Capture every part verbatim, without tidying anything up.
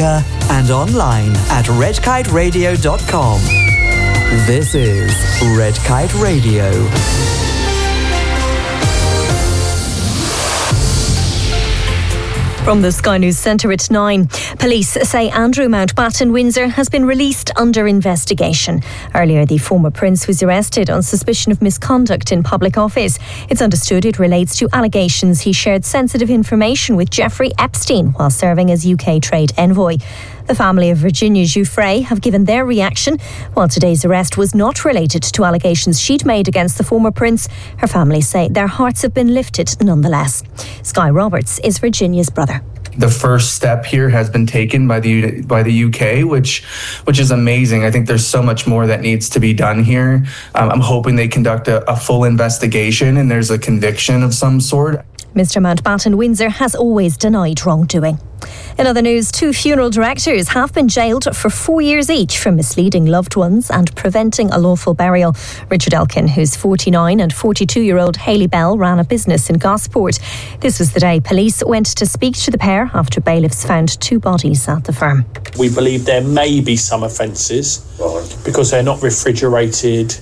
speaker and online at red kite radio dot com. This is Red Kite Radio. From the Sky News Centre at nine, police say Andrew Mountbatten Windsor has been released under investigation. Earlier, the former prince was arrested on suspicion of misconduct in public office. It's understood it relates to allegations he shared sensitive information with Jeffrey Epstein while serving as U K trade envoy. The family of Virginia Giuffre have given their reaction. While today's arrest was not related to allegations she'd made against the former prince, her family say their hearts have been lifted nonetheless. Sky Roberts is Virginia's brother. The first step here has been taken by the by the U K, which which is amazing. I think there's so much more that needs to be done here. Um, I'm hoping they conduct a, a full investigation and there's a conviction of some sort. Mister Mountbatten Windsor has always denied wrongdoing. In other news, two funeral directors have been jailed for four years each for misleading loved ones and preventing a lawful burial. Richard Elkin, whose forty-nine and forty-two-year-old Hayley Bell ran a business in Gosport. This was the day police went to speak to the pair after bailiffs found two bodies at the firm. We believe there may be some offences because they're not refrigerated.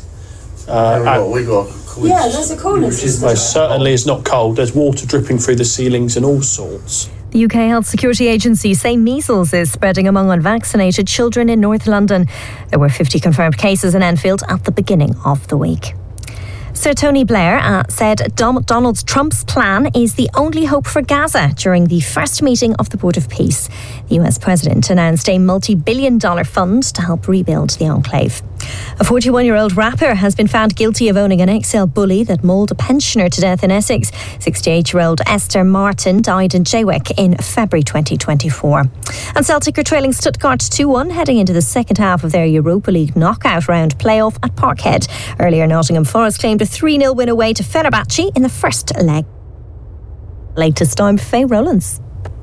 Uh, yeah, we got, we got Yeah, there's a cooler system. Well, certainly it's not cold. There's water dripping through the ceilings and all sorts. The U K Health Security Agency say measles is spreading among unvaccinated children in North London. There were fifty confirmed cases in Enfield at the beginning of the week. Sir Tony Blair uh, said Dom- Donald Trump's plan is the only hope for Gaza during the first meeting of the Board of Peace. The U S President announced a multi-billion dollar fund to help rebuild the enclave. A forty-one-year-old rapper has been found guilty of owning an X L bully that mauled a pensioner to death in Essex. sixty-eight-year-old Esther Martin died in Jaywick in February twenty twenty-four. And Celtic are trailing Stuttgart two one heading into the second half of their Europa League knockout round playoff at Parkhead. Earlier, Nottingham Forest claimed a three nil win away to Fenerbahce in the first leg. Latest time, Faye Rowlands.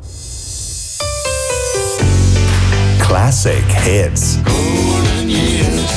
Classic hits. Golden years,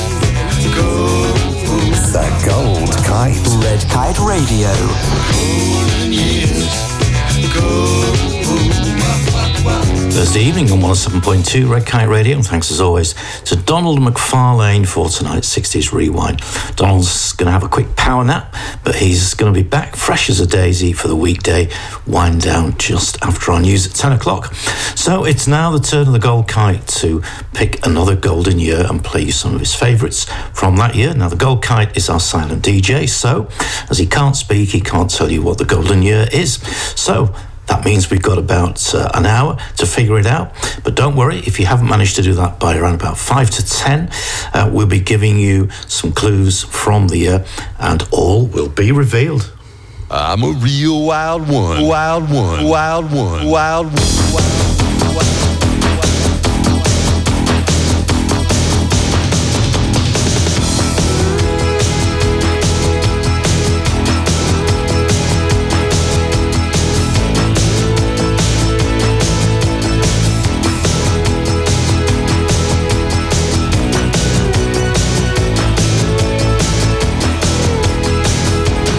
gold. The Gold Kite. Red Kite Radio. Golden years, gold. Thursday evening on one oh seven point two Red Kite Radio, and thanks as always to Donald McFarlane for tonight's sixties Rewind. Donald's going to have a quick power nap, but he's going to be back fresh as a daisy for the weekday wind down just after our news at ten o'clock. So it's now the turn of the Gold Kite to pick another golden year and play you some of his favourites from that year. Now the Gold Kite is our silent D J, so as he can't speak, he can't tell you what the golden year is. So that means we've got about uh, an hour to figure it out. But don't worry, if you haven't managed to do that by around about five to ten, uh, we'll be giving you some clues from the year and all will be revealed. I'm a real wild one. Wild one. Wild one. Wild one. Wild one.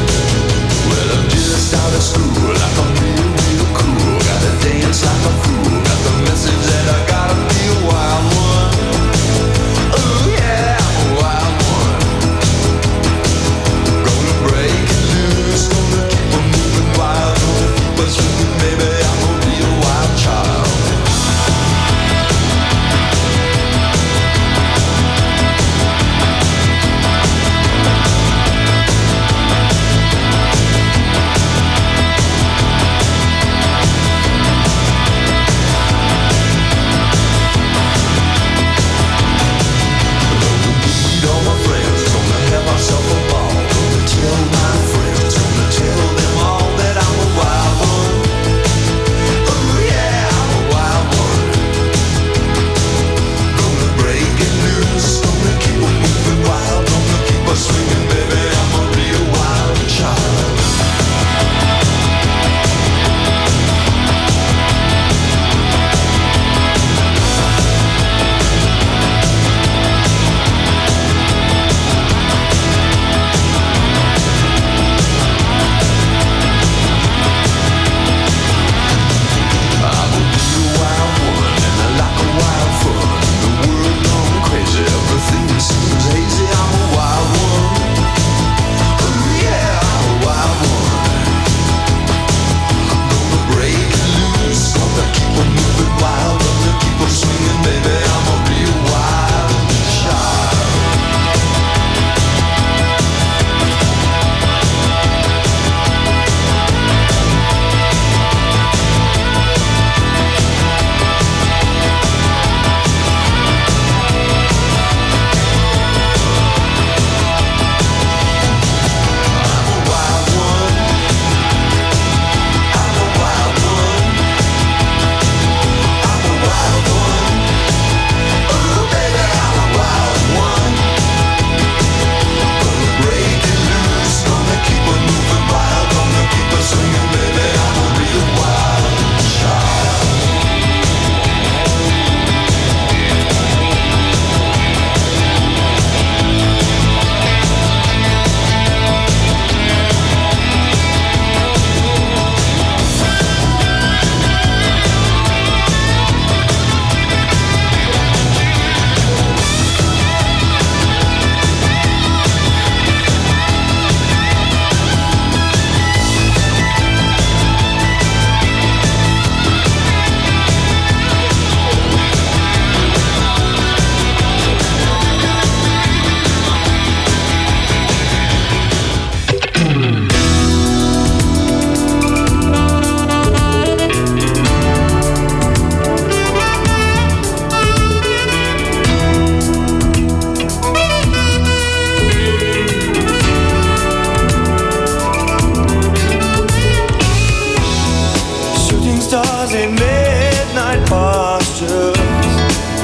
School, like I'm real, real cool. Gotta dance like a fool.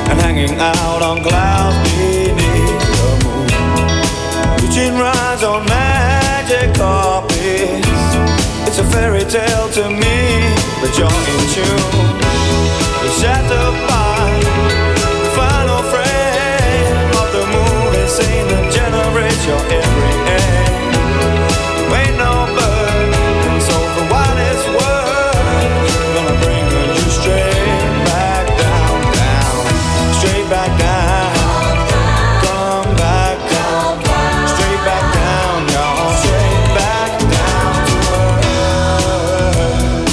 and hanging out on clouds beneath the moon. Reaching rides on magic carpets. It's a fairy tale to me, but you're in tune. You're shattered by the final frame of the movie scene that generates your every aim. You ain't no bird, and so for what it's worth, I'm gonna bring you straight back down, down, straight back down. Come back down, straight back down, y'all, straight back down to earth.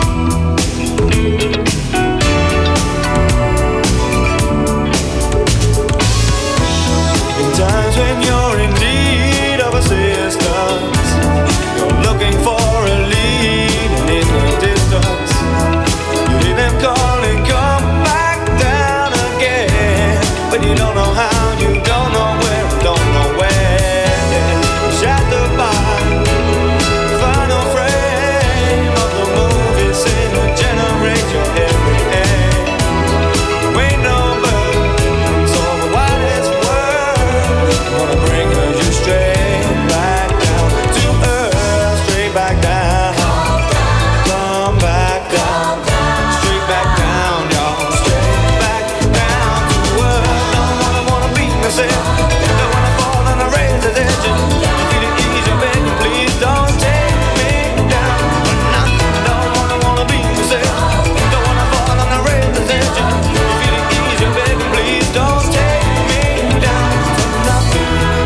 In times when you're in need of assistance, you're looking for a lead and in the distance, you hear them calling, come back down again. But you don't know how, you don't know where, don't know when. Shattered by the final frame of the movie scene that generates your every aim. You ain't no bird, so for what it's worth, I wanna bring you straight back down to earth, straight back down. Come back down, straight back down, y'all, straight back down to earth. Don't wanna, wanna beat myself, don't wanna fall on a razor's edge. Feel it easy, beg you, please don't take me down for nothing. Don't wanna, wanna beat myself, don't wanna fall on a razor's edge. Feel it easy, beg you, please don't take me down for nothing.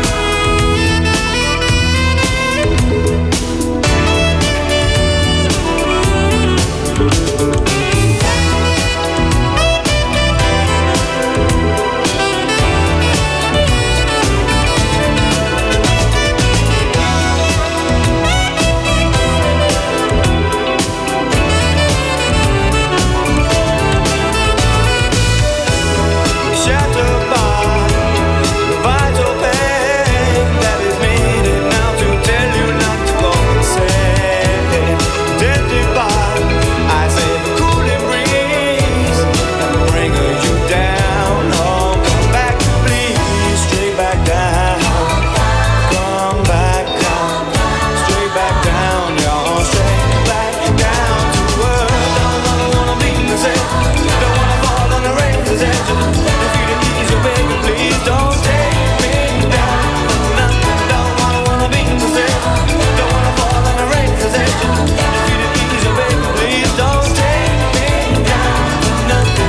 Shattered by the vital pain that is needed now to tell you not to go insane. Tempted by, I say, the cooling breeze that will bring you down. Oh, come back, please, straight back down. Come back down, straight back down, y'all, straight back down to earth. Don't wanna, wanna be myself, don't wanna fall on the razor's edge. Feel it easy, baby, please don't take me down for nothing. Don't wanna, wanna be myself, don't wanna fall on the razor's edge. Feel it easy, baby, please don't take me down for nothing.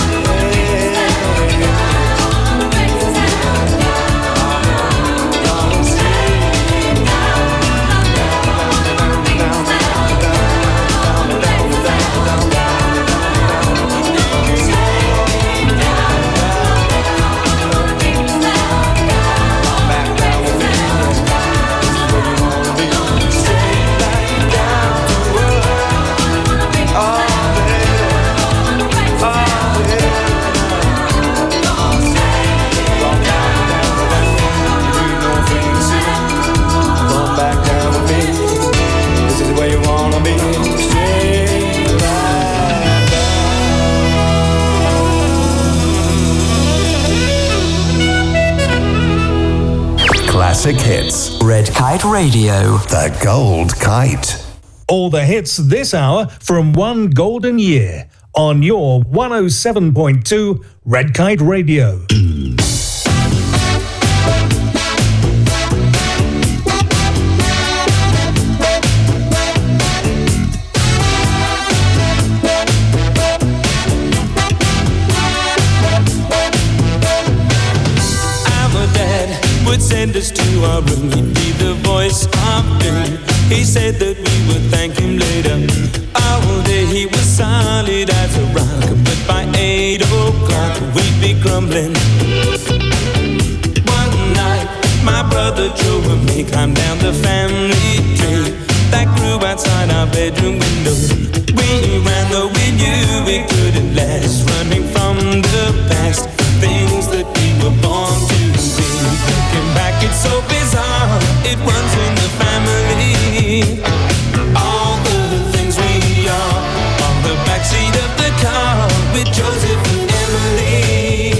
Come back down with me. This is where you wanna be. Straight back down. Classic hits. Red Kite Radio. The Gold Kite. All the hits this hour from one golden year on your one oh seven point two Red Kite Radio. Our dad would send us to our room. He'd be the voice of doom. He said that we would thank him later. All day he was solid as a rock, but by eight o'clock we'd be grumbling. One night my brother Joe and me climbed down the family tree that grew outside our bedroom window. We ran though we knew it couldn't last, running from the past, things that we were born to be. Looking back, it's so bizarre, it runs in the family. All the things we are on the backseat of the car with Joseph and Emily.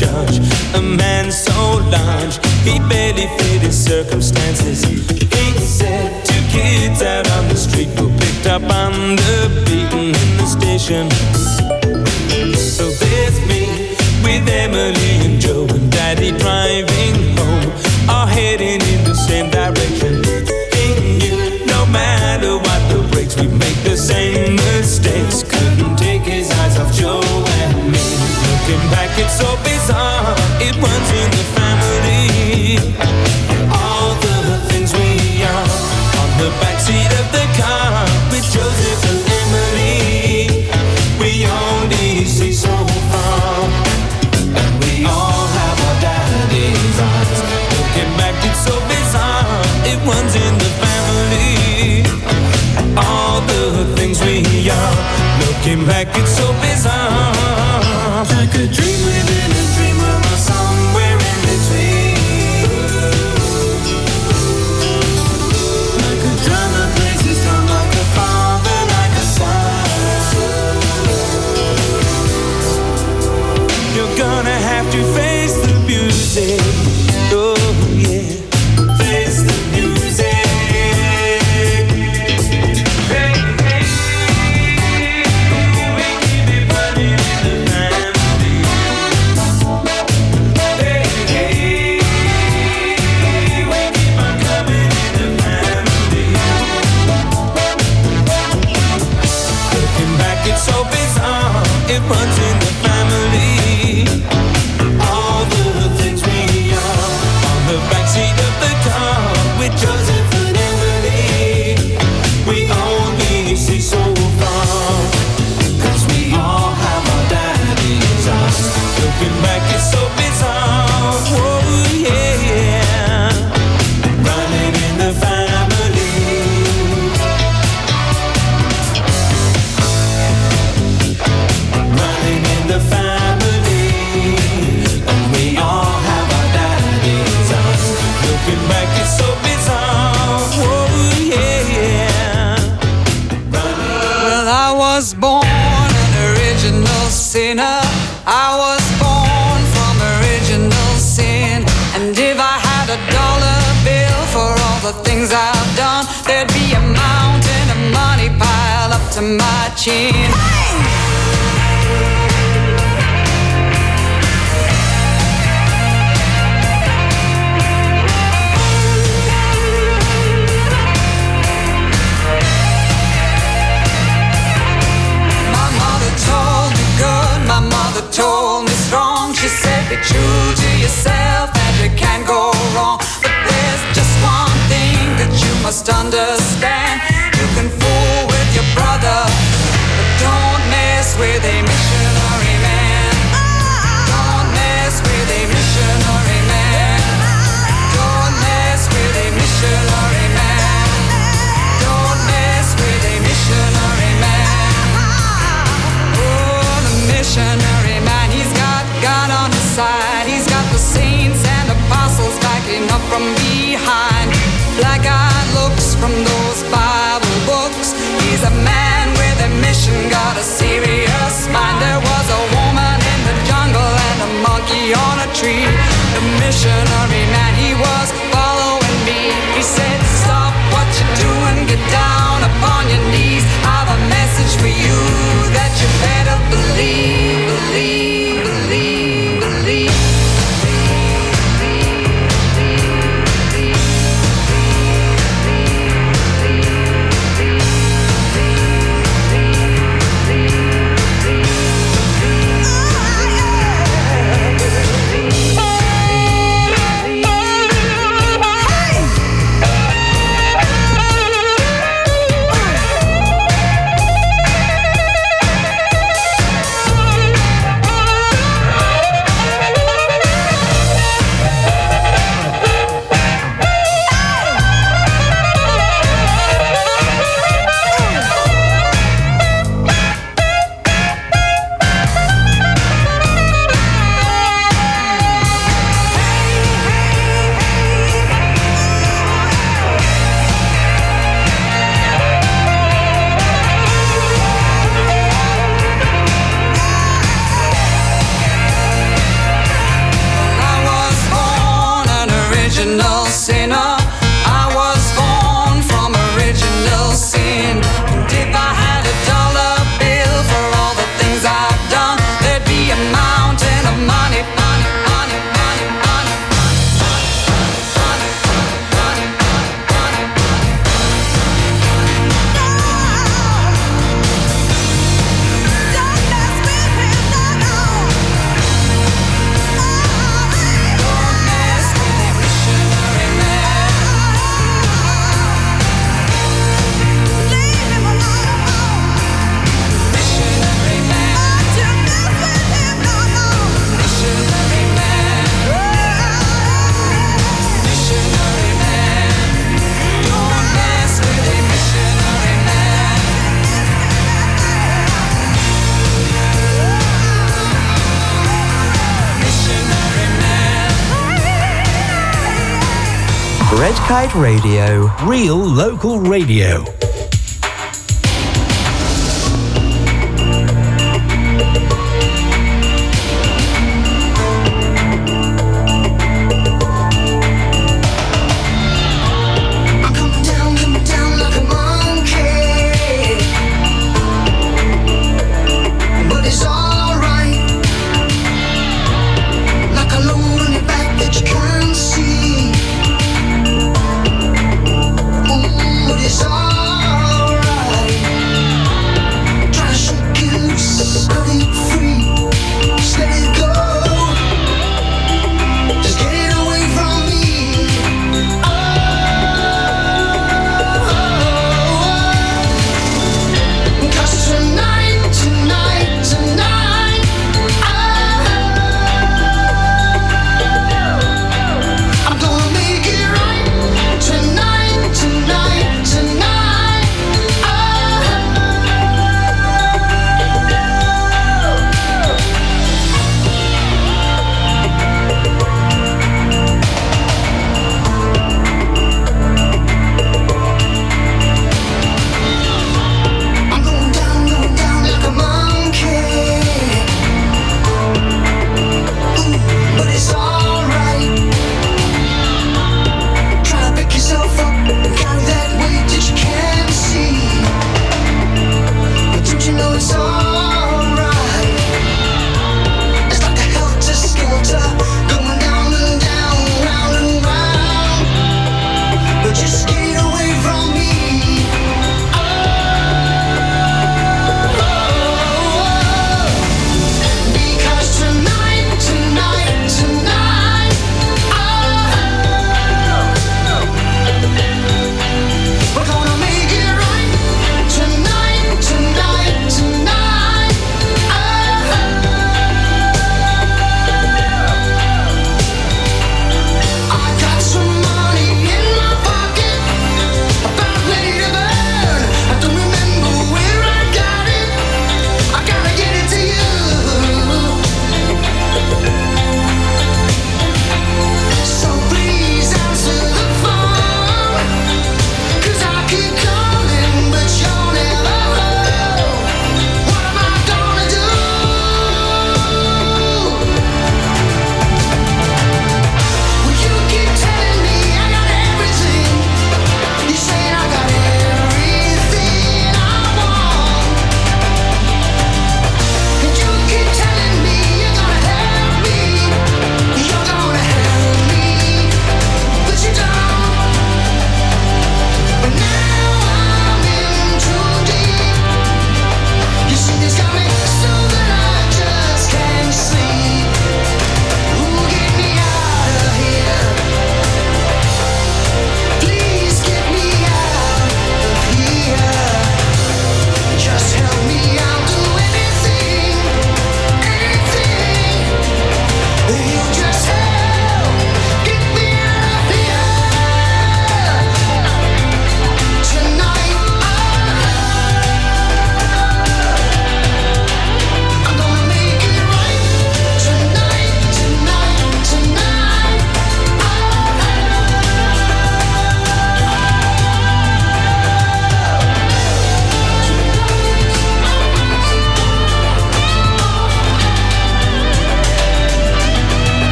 judge. A man so large, he barely fit his circumstances. He said two kids out on the street were picked up on the beaten in the station. So there's me with Emily and Joe and Daddy driving home, all heading in the same direction. He knew no matter what the breaks, we make the same mistakes. Couldn't take his eyes off Joe and me. Looking back, it's so bizarre, it runs in the family. All the things we are on the backseat of the car with Joseph and Emily. We only see so far, and we all have our daddy's eyes. Looking back, it's so bizarre, it runs in the family. All the things we are. Looking back, it's so bizarre. Like a dream within a dream, or somewhere in between. Like a drama plays its drum, like a father, like a son. You're gonna have to face the music. Oh yeah, face the music. It runs in the family. All the things we are on the backseat of the car with Joseph and Emily. We only see so far, cause we all have our daddy's eyes. Looking back, it's so bizarre. Whoa, yeah. Running in the family. The family, and we all have our daddy's eyes. Looking back, it's so bizarre. Whoa, yeah. Well, I was born an original sinner. I was born from original sin. And if I had a dollar bill for all the things I've done, there'd be a mountain of money piled up to my chin. Hey! Told me strong, she said be true to yourself and you can't go wrong. But there's just one thing that you must understand. You can fool with your brother, but don't mess with a missionary man. Don't mess with a missionary man. Don't mess with a missionary man. Don't mess with a missionary man. Oh, the missionary man, he's got God on his side. He's got the saints and apostles backing up from behind. Black-eyed looks from those Bible books. He's a man with a mission, got a serious mind. There was a woman in the jungle and a monkey on a tree. The missionary man, he was following me. He said, stop what you're doing, get down upon your knees. I've a message for you that you better believe, believe, believe, believe. sinner. I was born from original sin. And if I had a dollar bill for all the things I've done, there'd be a mountain of money, money, money, money, money, money, money, money, Red Kite Radio. Real local radio. It's all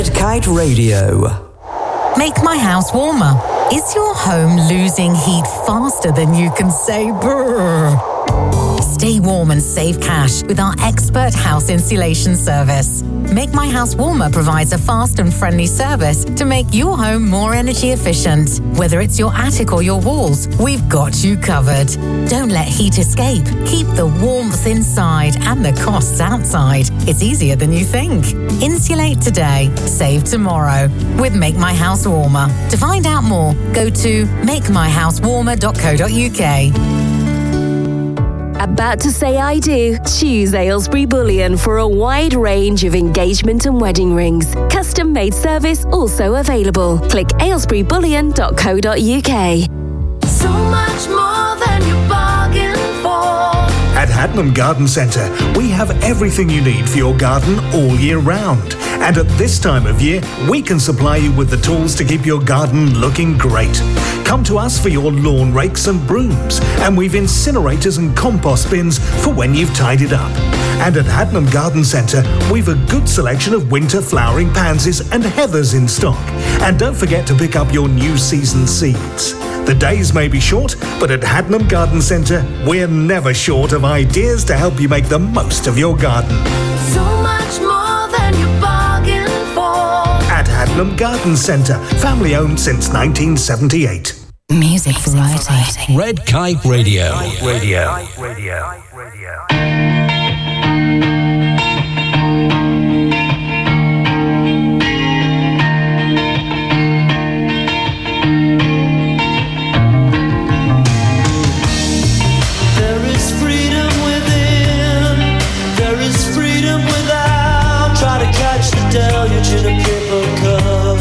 Red Kite Radio. Make my house warmer. Is your home losing heat faster than you can say brrr? Stay warm and save cash with our expert house insulation service. Make My House Warmer provides a fast and friendly service to make your home more energy efficient. Whether it's your attic or your walls, we've got you covered. Don't let heat escape. Keep the warmth inside and the costs outside. It's easier than you think. Insulate today, save tomorrow with Make My House Warmer. To find out more, go to make my house warmer dot co dot uk. About to say I do? Choose Aylesbury Bullion for a wide range of engagement and wedding rings. Custom made service also available. Click aylesbury bullion dot co dot uk. So much more than you bargained for. At Hadnam Garden Centre, we have everything you need for your garden all year round. And at this time of year, we can supply you with the tools to keep your garden looking great. Come to us for your lawn rakes and brooms, and we've incinerators and compost bins for when you've tidied up. And at Hadnam Garden Centre, we've a good selection of winter flowering pansies and heathers in stock. And don't forget to pick up your new season seeds. The days may be short, but at Hadnam Garden Centre, we're never short of ideas to help you make the most of your garden. So much more than you bargained for. At Hadnam Garden Centre, family owned since nineteen seventy-eight. Music variety. Red Kite Radio. Radio. Radio. Deluge in a paper cup.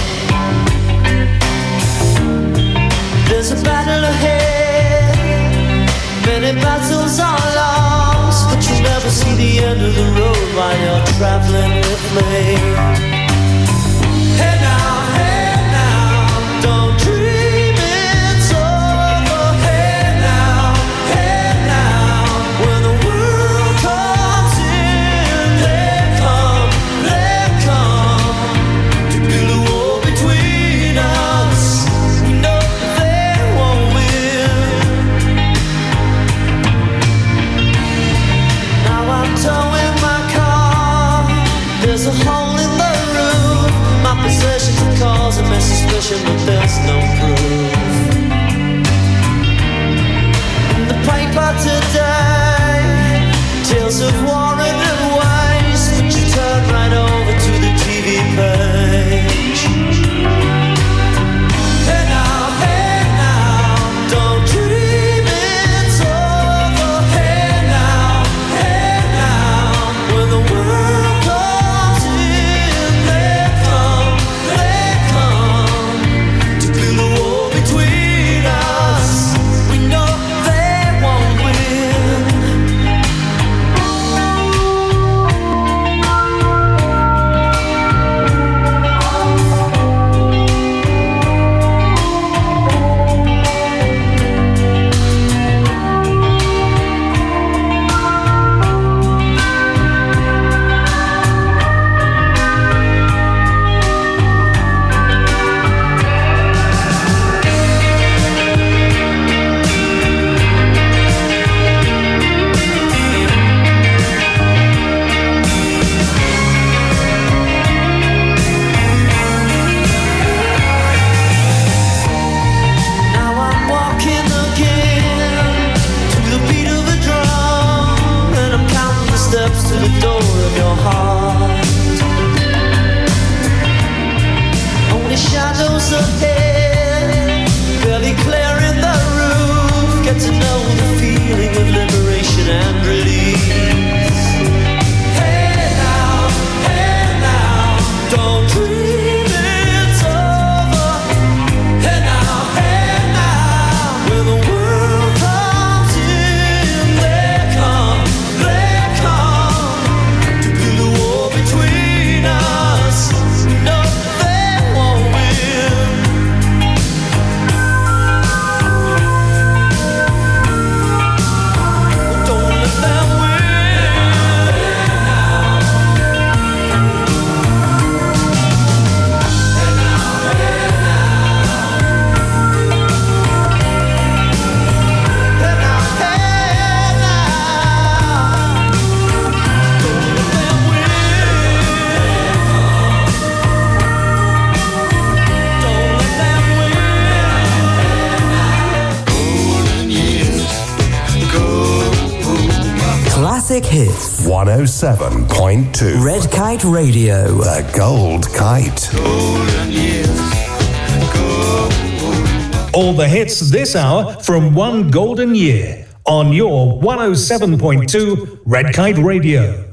There's a battle ahead. Many battles are lost, but you never see the end of the road while you're traveling with me. Hey now, hey now, don't dream it's over. Hey now, hey now, when the world comes in, they come, they come to build a wall between us. We know they won't win. Now I'm towing my car. There's a hole in the roof. My possessions are causing me suspicion, but there's no proof. In the paper today, tales of war and waste, but you turn right over to the T V page. Hey now, hey now, don't dream it's over. Hey now, hey now, when the world comes in, they come, they come to build classic hits. one oh seven point two. Red Kite Radio. The Gold Kite. All the hits this hour from one golden year on your one oh seven point two Red Kite Radio.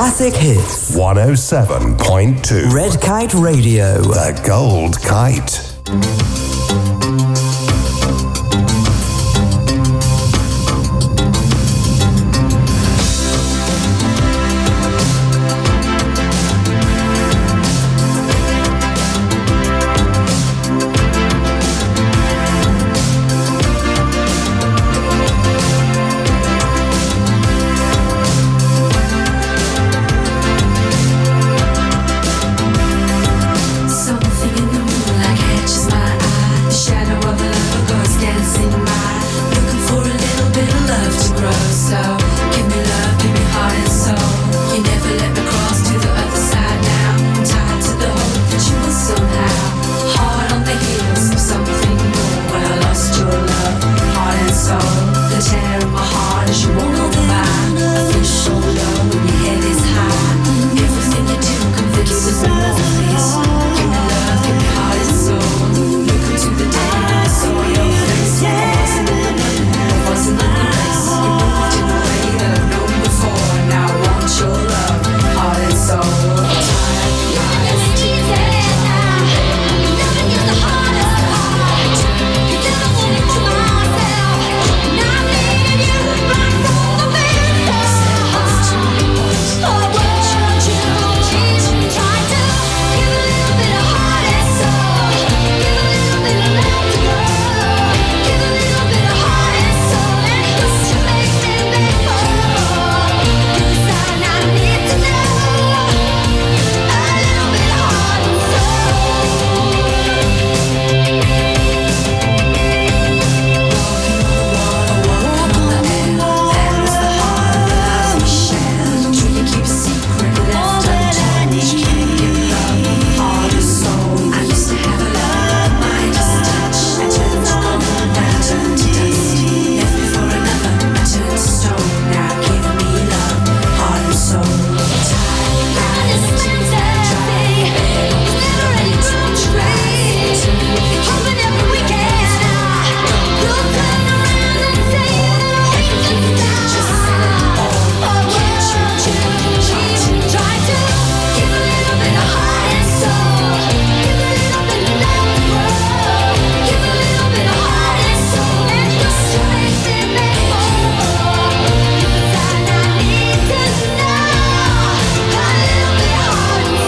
Classic hits. one oh seven point two. Red Kite Radio. The Gold Kite. Something in the moonlight catches my eye. The shadow of a lover goes dancing by. Looking for a little bit of love to grow. So give me love, give me heart and soul. You never let me cross to the other side now. I'm tied to the hope that you will somehow. Hard on the heels of something more. When I lost your love, heart and soul. The tear in my heart as you won't hold by. I feel so low when your head is high. Everything you do convinces me more, please. Give me love, give me heart and soul. Look into the day when I saw your face. I wasn't in the mood, I wasn't in the place. You moved in a way that I've known before. Now I want your love, heart and soul. Tired, lies, tears, loving is the hardest part. You never want me for myself. Now I'm needing you right from the very start. I want you, try to give a little bit of heart and soul. Give a little bit of love to go. Give a little bit of heart and soul. And don't you make me beg for more. Give a sign I need to know. A little bit of heart and soul. Walking on the water, walking on the air. That is the heart of the love we share. Dream to keep a secret left untold. You can't give love, heart and soul. I used to have a love, mind just a touch. I turned to gold, now I turn to dust. Left me for another, I turned to stone. Now give me love, heart and soul. Tired, lies, tears, dry. It's never any time to wait. Hoping every weekend you'll turn around and say that we can stop. I want you, try to give a little bit of heart and soul. Give a little bit of love to grow. Give a little bit of heart and soul. And don't you make me beg for more. Give a sign I need to know. A little bit of heart and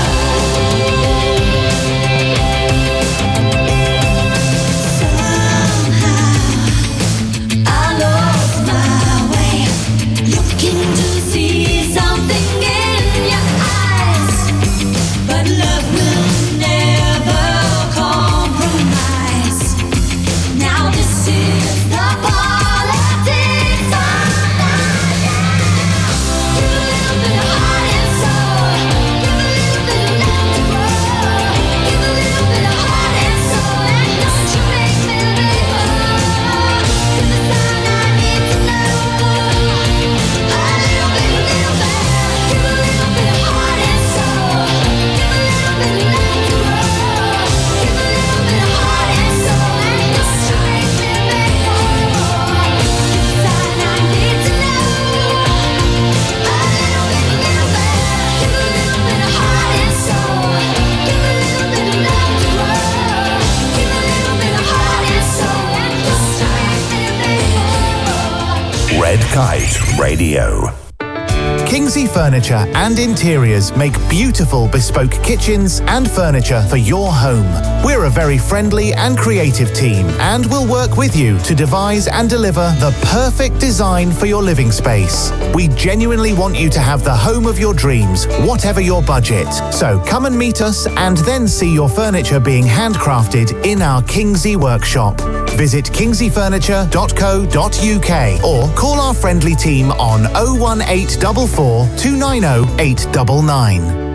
soul. I lost my way, looking to see something in your eyes, but love will never compromise. Now this is the politics of life. Give a little bit of heart and soul. Give a little bit of love to grow. Give a little bit of heart and soul. And don't you make me beg for more. Give a sign I need to know. A little bit, little bit. Give a little bit of heart and soul. Give a little bit of love to grow. Give a little bit of heart and soul. And don't you make me beg for more. Give a sign I need to know. A little bit, little bit. Give a little bit of heart and soul. Give a little bit of love to grow. Give a little bit of heart and soul. And don't you make me beg for more. Red Kite Radio. Kingsley Furniture and Interiors make beautiful bespoke kitchens and furniture for your home. We're a very friendly and creative team and will work with you to devise and deliver the perfect design for your living space. We genuinely want you to have the home of your dreams, whatever your budget. So come and meet us and then see your furniture being handcrafted in our Kingsley workshop. Visit kingsley furniture dot co dot uk or call our friendly team on oh one eight four four, two nine oh, eight nine nine.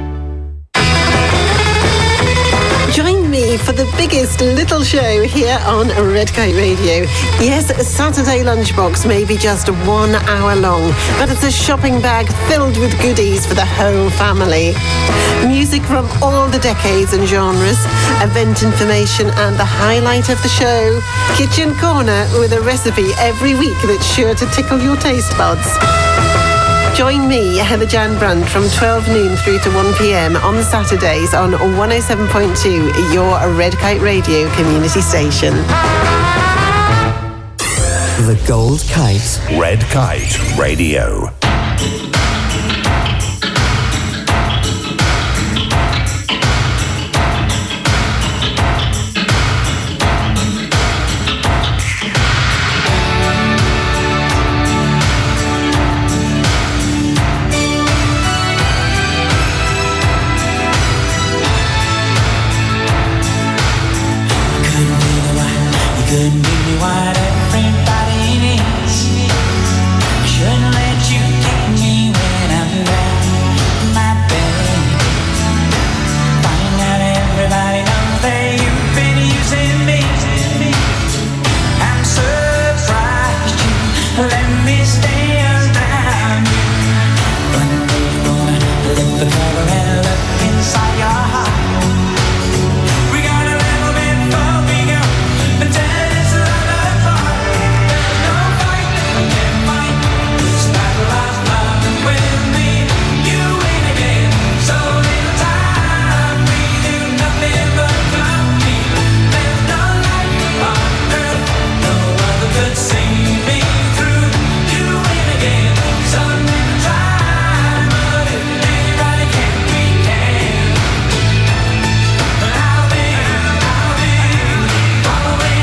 Join me for the biggest little show here on Red Kite Radio. Yes, Saturday Lunchbox may be just one hour long, but it's a shopping bag filled with goodies for the whole family. Music from all the decades and genres, event information and the highlight of the show, Kitchen Corner with a recipe every week that's sure to tickle your taste buds. Join me, Heather Jan Brandt, from twelve noon through to one p.m. on Saturdays on one oh seven point two, your Red Kite Radio community station. The Gold Kite. Red Kite Radio. Couldn't give me what everybody needs. Shouldn't let you kick me when I'm down my bed. Find out everybody knows that you've been using me. I'm surprised you let me stay around you. One day you're gonna lift the cover and look inside your heart. We got a little bit before we go. And tell us a lot apart. There's no fight, we can't fight. This battle of love with me, you win again. So little time, we do nothing but compete. There's no life on earth, no other could see me through. You win again. So little time, but if anybody can, we can. And I'll be, I'll be following.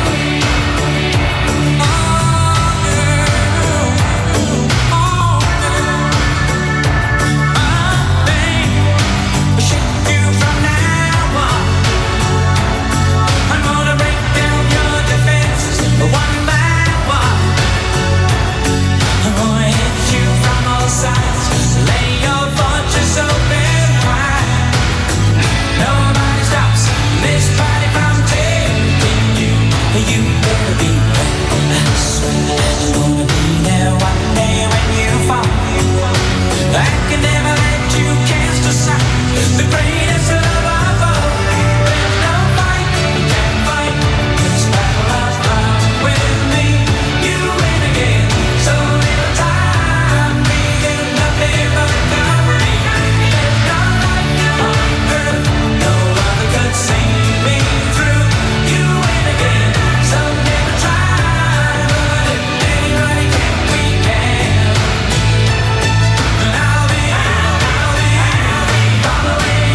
You better be ready. I swear I'm gonna be there one day when you fall. I can never let you cast aside the greatest love of all. There's no fight, we can't fight this battle of love with me. You win again. So little time, we do nothing but complete. There's no life on earth, no other could see me through. You win again. So never try, but if anybody can, we can. And I'll be, I'll be, I'll be following.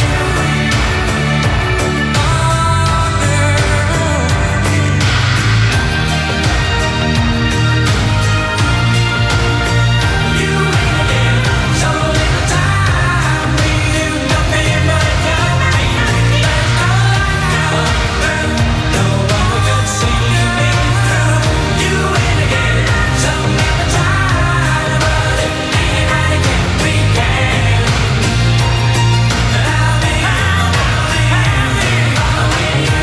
Oh, girl. You win again. So little time, we do nothing but compete. There's no life on earth, no one could see me through. You win again. So never try, but if anybody can, we can. And I'll be, I'll be, I'll be following you.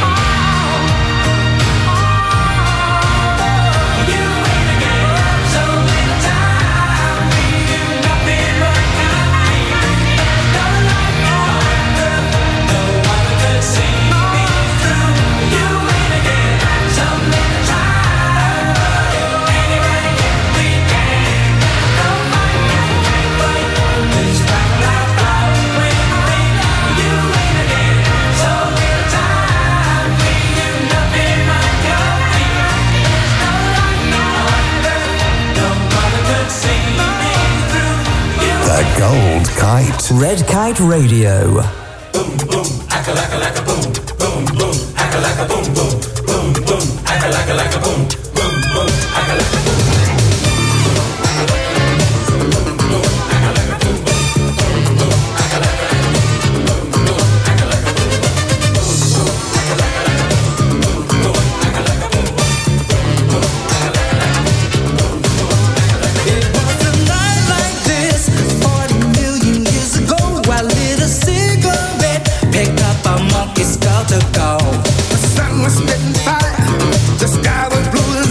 You win again. So little time, we do nothing but compete. There's no life on earth, no one could see me through. You win again. So little time, but if anybody can, we can. No fight, we can't fight this battle of love with me. You win again. So little time, we do nothing but compete. There's no life on earth, no other could see me through. You The Gold Kite. Red Kite Radio. The sun was spitting fire, the sky was blue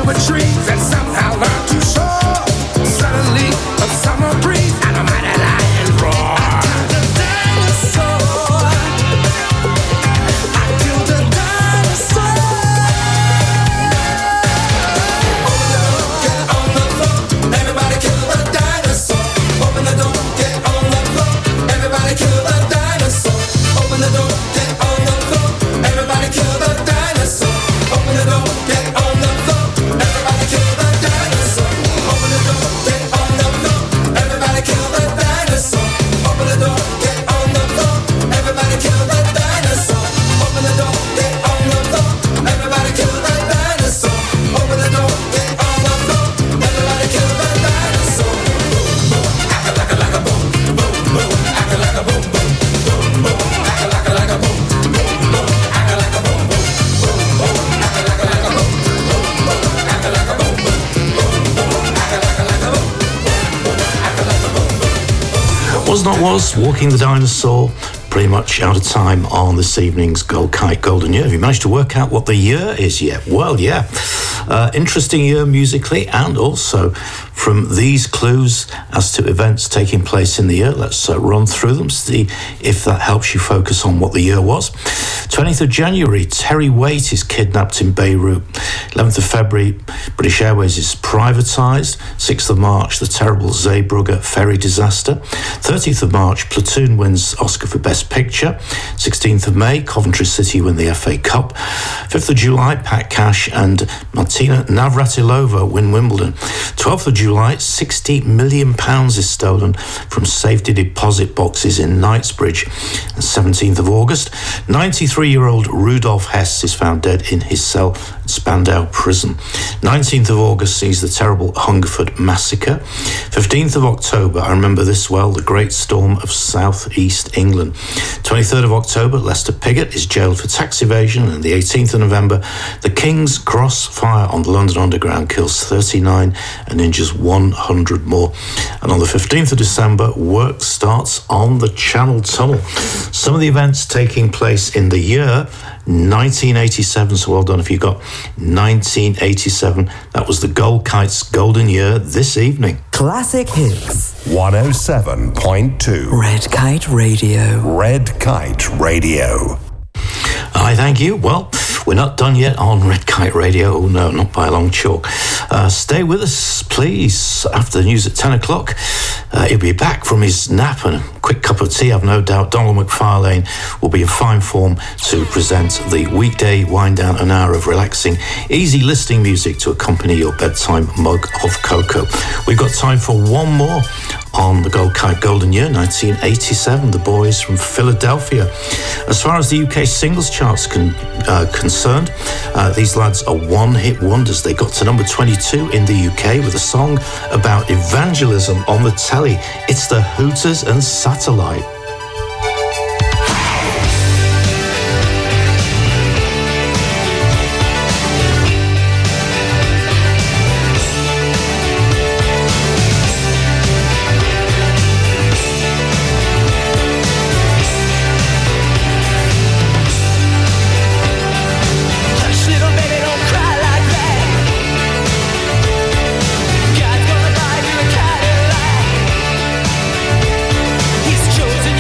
silver trees and somehow learned to soar. Suddenly, a summer breeze and a mighty lion roar. I killed a dinosaur. I killed a dinosaur. Open the door, get on the floor. Everybody kill the dinosaur. Open the door, get on the floor. Everybody kill the dinosaur. Open the door, get on the floor. Everybody kill the dinosaur. Open the door, get on the floor. Everybody kill the dinosaur. Open the door, get on the floor. Everybody kill the dinosaur. Open the door, get on the floor. Everybody kill the dinosaur. Open the door, get on the floor. Everybody kill the dinosaur. Open the door, get on the floor. Everybody kill the dinosaur. Acca lacka lacka boom, boom boom. Acca lacka boom boom, boom boom. Acca lacka lacka boom, boom boom. Acca lacka boom boom, boom boom. Acca lacka lacka boom, boom boom. Acca lacka boom boom, boom boom. Acca lacka lacka boom, boom boom. Acca lacka boom boom. Was Not Was, Walking the Dinosaur, pretty much out of time on this evening's Gold Kite Golden Year. Have you managed to work out what the year is yet? Well, yeah. Uh, interesting year musically, and also from these clues as to events taking place in the year. Let's uh, run through them, see if that helps you focus on what the year was. twentieth of January, Terry Waite is kidnapped in Beirut. eleventh of February, British Airways is privatised. sixth of March, the terrible Zeebrugge ferry disaster. thirtieth of March, Platoon wins Oscar for Best Picture. sixteenth of May, Coventry City win the F A Cup. fifth of July, Pat Cash and Martina Navratilova win Wimbledon. twelfth of July, sixty million pounds is stolen from safety deposit boxes in Knightsbridge. And seventeenth of August, ninety-three-year-old Rudolf Hess is found dead in his cell at Spandau Prison. nineteenth of August sees the terrible Hungerford Massacre. fifteenth of October, I remember this well, the Great Storm of South East England. twenty-third of October, Lester Piggott is jailed for tax evasion. And the eighteenth of November, the King's Cross fire on the London Underground kills thirty-nine and injures one hundred more. And on the fifteenth of December, work starts on the Channel Tunnel. Some of the events taking place in the year nineteen eighty-seven, so well done if you got nineteen eighty-seven. That was the Gold Kite's golden year this evening. Classic hits. one oh seven point two. Red Kite Radio. Red Kite Radio. I thank you. Well, we're not done yet on Red Kite Radio. Oh, no, not by a long chalk. Uh, stay with us, please. After the news at ten o'clock, uh, he'll be back from his nap and a quick cup of tea, I've no doubt. Donald McFarlane will be in fine form to present the weekday wind down, an hour of relaxing, easy listening music to accompany your bedtime mug of cocoa. We've got time for one more on the Gold Kite Golden Year, nineteen eighty-seven, the boys from Philadelphia. As far as the U K singles charts con, uh, concerned, uh, these lads are one-hit wonders. They got to number twenty-two in the U K with a song about evangelism on the telly. It's the Hooters and Satellite. Chosen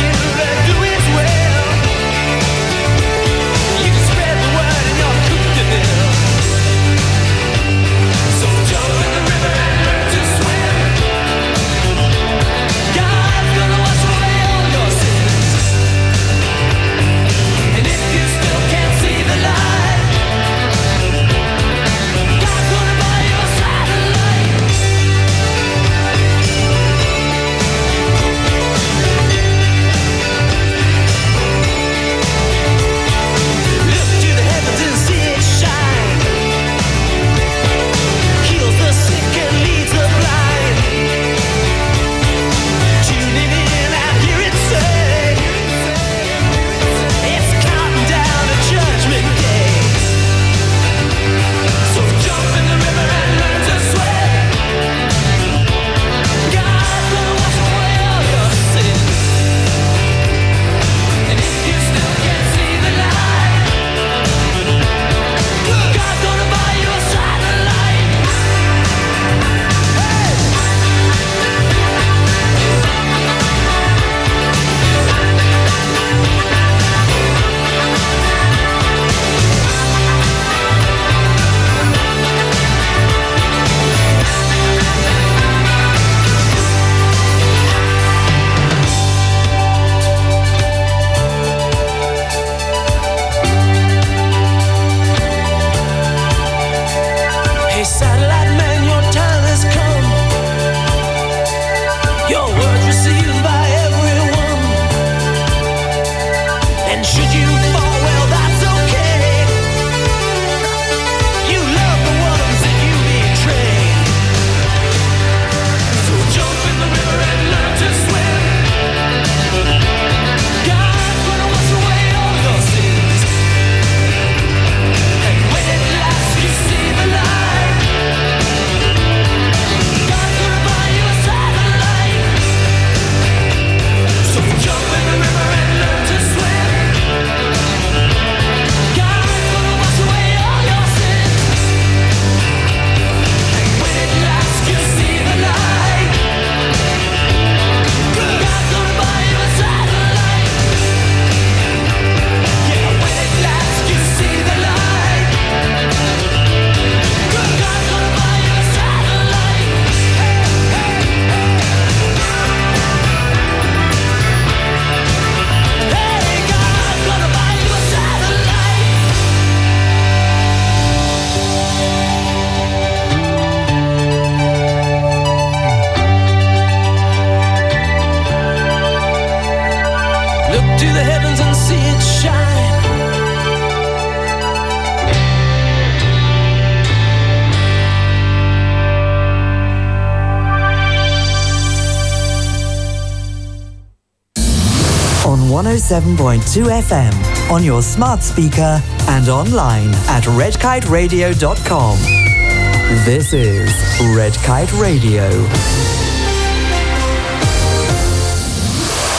oh seven point two F M on your smart speaker and online at red kite radio dot com. This is Red Kite Radio.